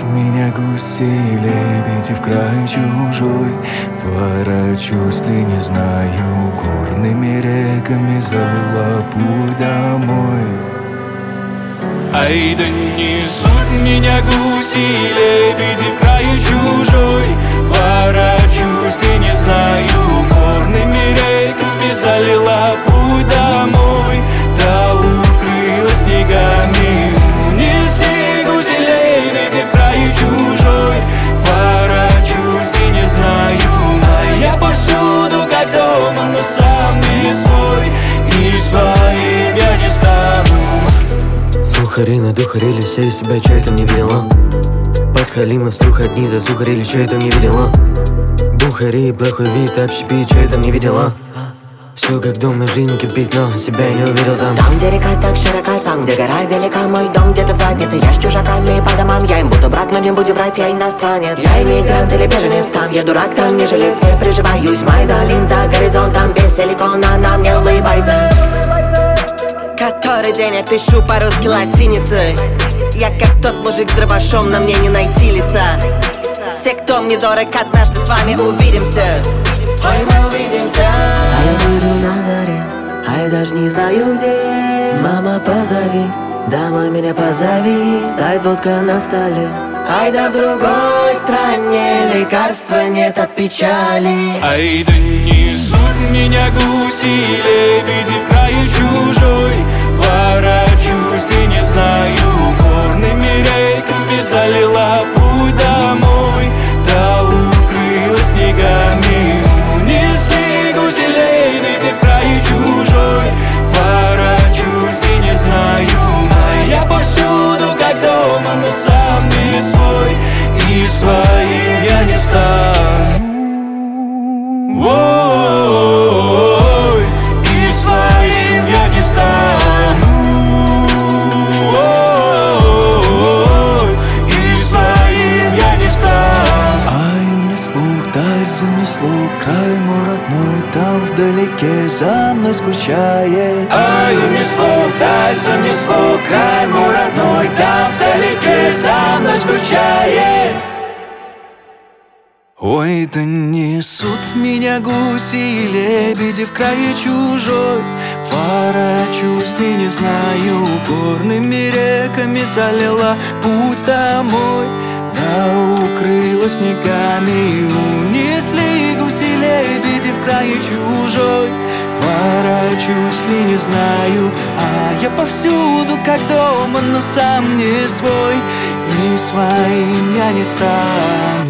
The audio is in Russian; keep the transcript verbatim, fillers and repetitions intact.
меня гуси, лебеди в край чужой. Ворочусь ли, не знаю, горными реками залила путь домой. Ай, да несут меня гуси, лебеди в край чужой. Ворочусь ли, не знаю, горными реками залила путь домой. Да укрылась снегами, унесли гуси, лебеди в край чужой. Ворочусь ли, не знаю, а я повсюду как дома, но сам не свой, и своим я не стану. Сухари надухарили, все из себя, чё это не видела. Подхалимы вслух одни засухарили, чё это не видела. Бухари, плохой вид, общепит, чё это не видела. Все как дома, жизнь кипит, но себя я не увидел там. Там, где река так широка, там, где гора велика, мой дом где-то в заднице. Я с чужаками по домам, я им буду брат, но не будем врать, я иностранец. Я иммигрант или беженец, там я дурак, там не жилец. Не приживаюсь, май долин за горизонтом, без силикона на мне улыбается. Который день я пишу по-русски латиницей. Я как тот мужик с дробашом, на мне не найти лица. Все, кто мне дорог, однажды с вами увидимся. Ой, мы увидимся. А я выйду на заре, а я даже не знаю где. Мама, позови, домой меня позови. Стоит водка на столе, ай да в другой стране лекарства нет от печали. Ай, да несут меня гуси, лебеди в край чужой. Ворочусь ли, не знаю, горными реками залила путь домой. Да укрылась снегами, унесли гуси, лебеди в край чужой. Ворочусь ли, не знаю, а я повсюду как дома, но сам не свой, и своим я не стану. Ой, и своим я не стану. Ой, и своим я не стану. Ай, унесло, вдаль занесло, край мой родной, там вдалеке за мной скучает. Ай, унесло, вдаль занесло, край мой родной, там вдалеке за мной скучает. Ой, да несут меня гуси и лебеди в край чужой. Ворочусь ли, не знаю, горными реками залила путь домой. Да укрылась снегами, унесли гуси, лебеди в край чужой. Ворочусь ли, не знаю, а я повсюду как дома, но сам не свой, и своим я не стану.